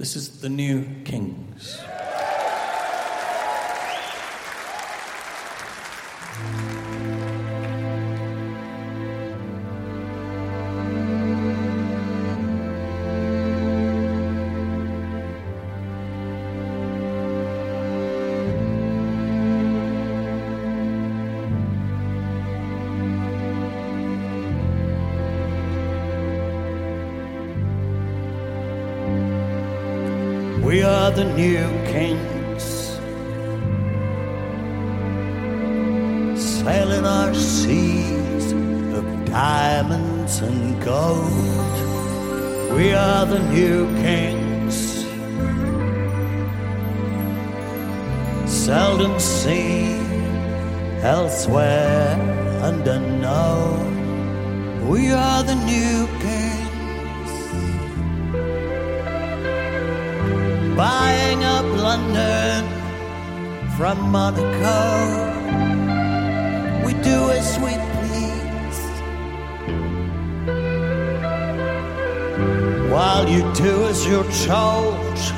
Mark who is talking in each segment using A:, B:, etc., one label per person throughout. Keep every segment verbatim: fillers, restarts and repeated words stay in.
A: This is The New Kings. We are the new kings, sailing our seas of diamonds and gold. We are the new kings, seldom seen elsewhere and unknown. We are the new kings, buying up London from Monaco. We do as we please, while you do as you're told.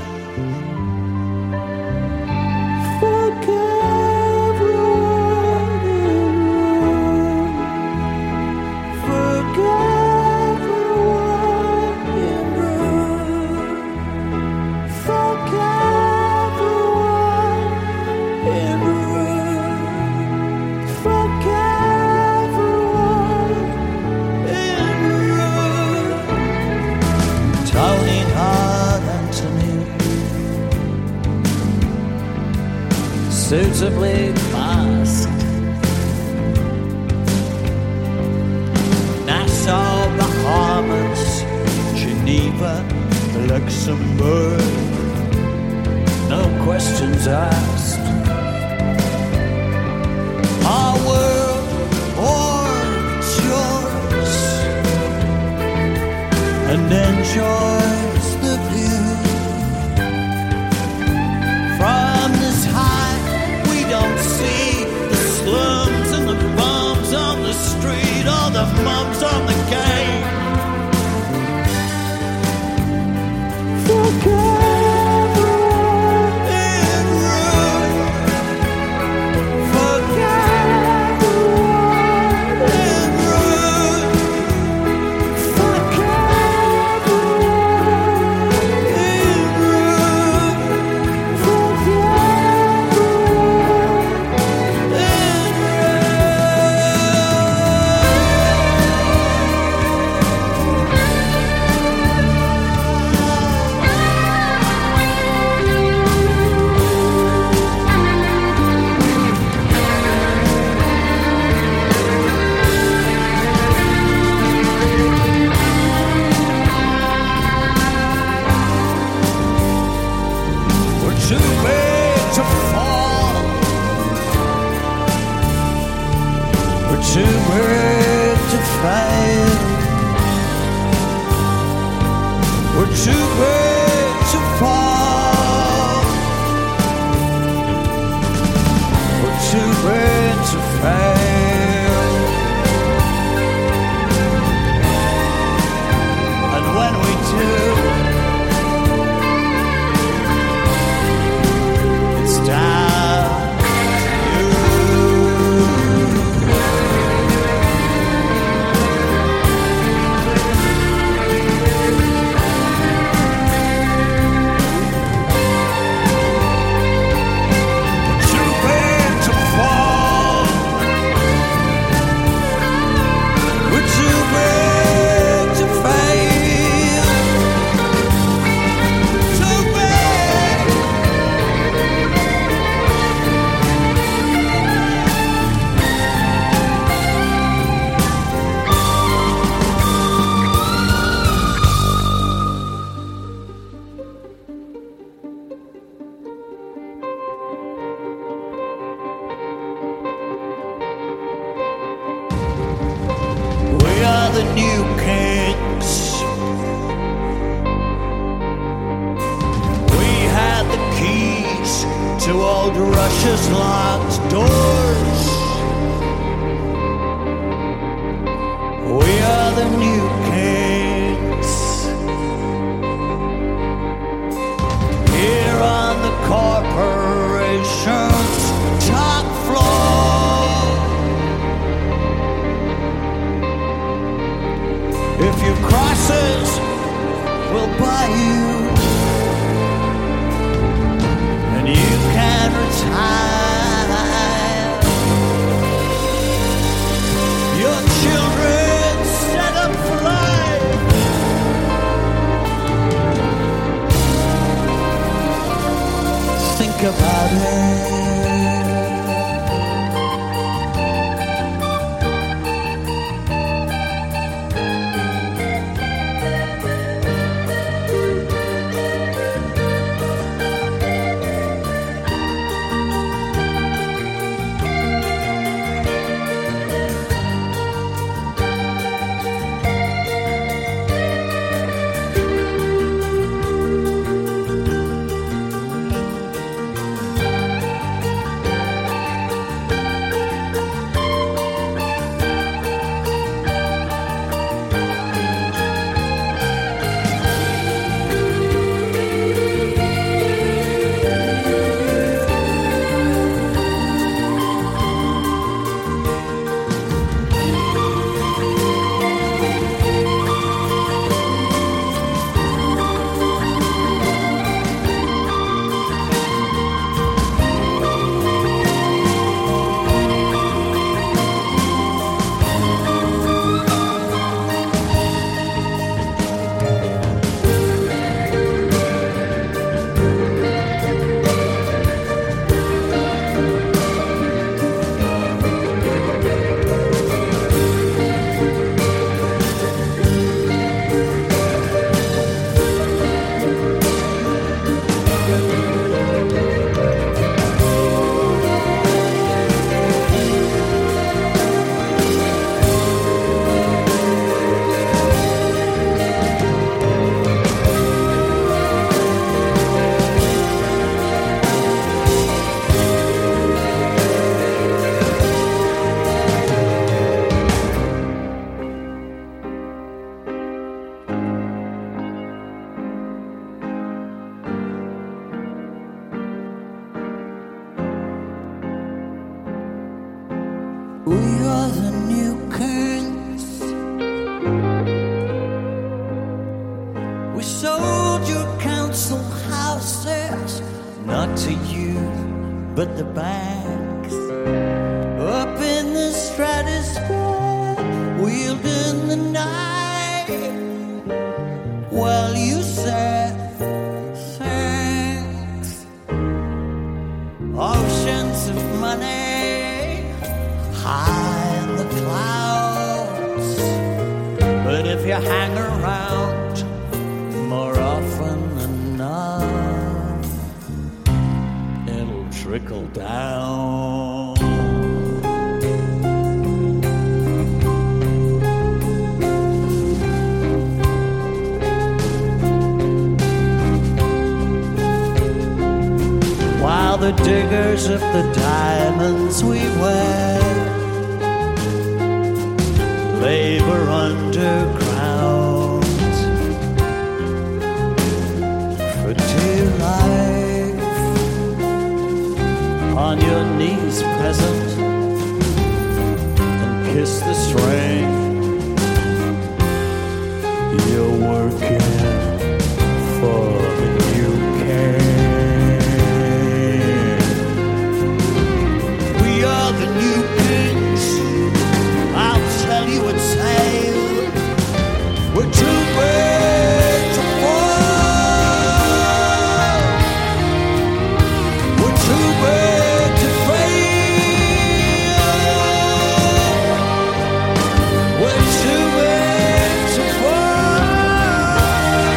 A: Fuck everyone in Rome. Fuck everyone in Rome. Fuck everyone in Rome. Fuck everyone in Rome. Tony Hart Anthony, suitably masked. Nassau, Bahamas, Geneva, Luxembourg. No questions asked. Our world, or it's yours, and enjoys the view. From this high, we don't see the slums and the bums on the street, or the mums on the game. Fuck everyone in Rome. Fuck everyone in Rome. Fuck everyone in Rome. Fuck everyone in We're too big to fall. We're too big to fail. We're too big to fall. We're too big to fail. And when we do, it's down to you. Too big to fall. We're too big to fail. Too big. We are the new kings. We had the keys to old Russia's locked doors. We are the new kings. about it. We are the new kings. We sold your council houses, not to you, but the banks. Up in the stratosphere, wielding the knife, while you said thanks. Oceans of money high in the clouds, but if you hang around more often than not, it'll trickle down. While the diggers of the diamonds we wear labor underground for dear life, on your knees peasant, and kiss the string. You're working for the new king. We are the new kings. I'll tell you a tale. We're too big to fall. We're too big to fail. We're too big to fall.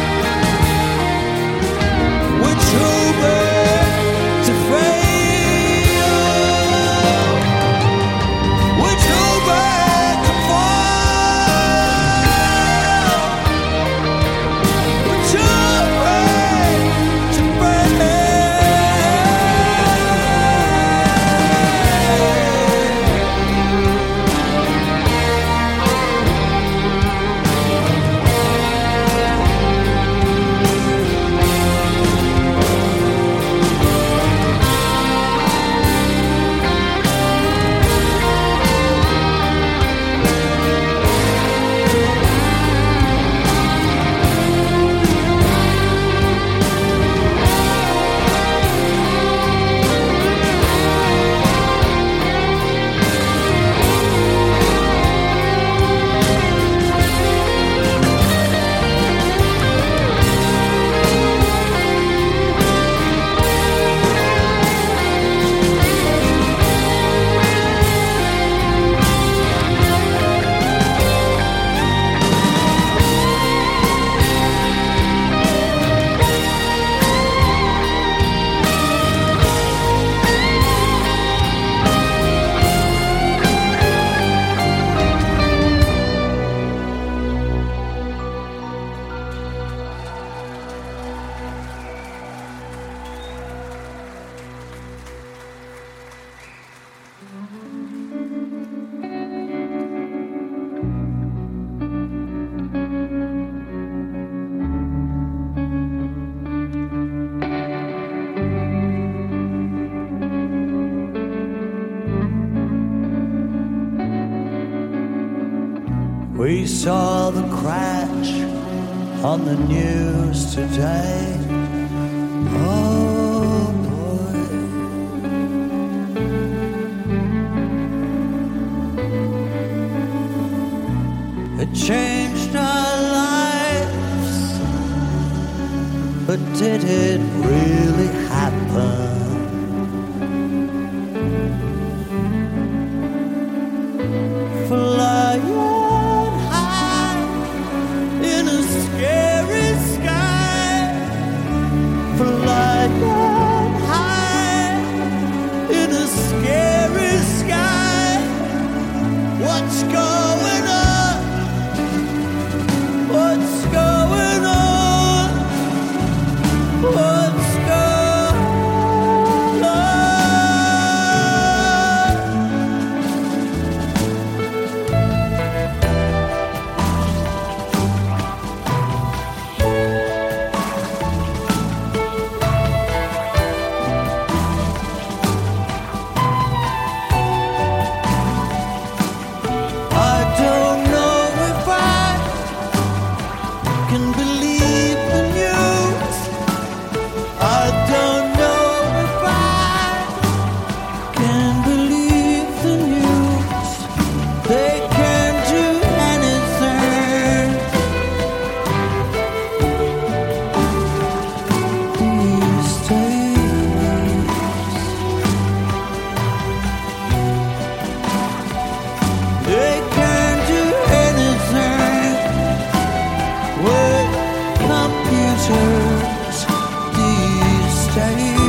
A: saw the crash on the news today. Oh boy. It changed our lives, but did it really happen? Flying high in a scary sky, flying high in a scary sky. What's going on? What's going on? What's going on? I don't know if I can believe the news. I don't know if I can believe the news. They can't do anything these days. They can't do anything with computers these days.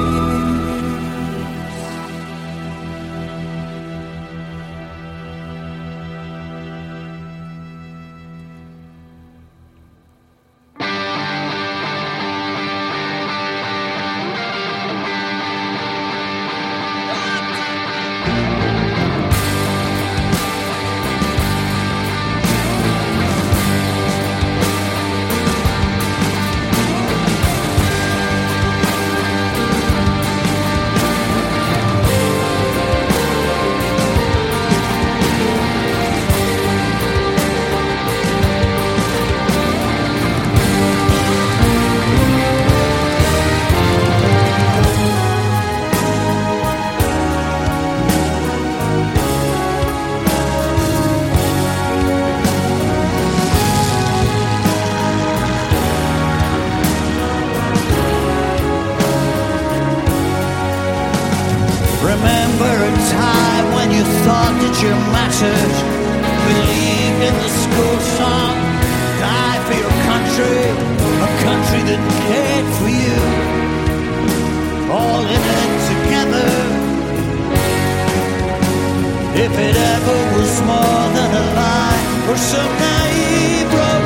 A: Remember a time when you thought that you mattered, believed in the school song, die for your country, a country that cared for you, all in it together. If it ever was more than a lie or some naive romance.